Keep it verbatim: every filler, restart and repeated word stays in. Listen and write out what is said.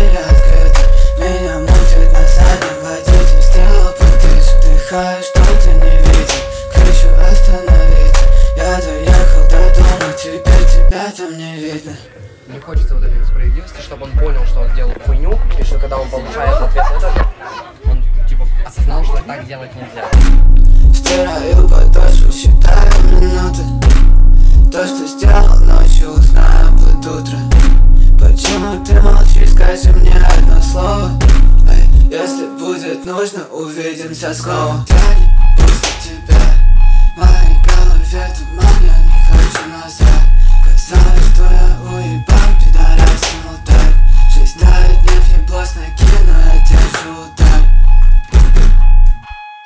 двери открыты, меня мутит на заднем водитель. Сделал потише, вдыхаю, что ты не видел. Кричу остановиться, я доехал до дома, теперь тебя там не видно. Мне хочется вот этой справедливости, чтобы он понял, что он сделал хуйню, и что когда он получает ответ на это, он типа осознал, что так делать нельзя. Стираю подошву, считаю минуты. То, что сделал ночью, узнаю под утро. Почему ты молчишь, скажи мне одно слово. Эй, если будет нужно, увидимся снова.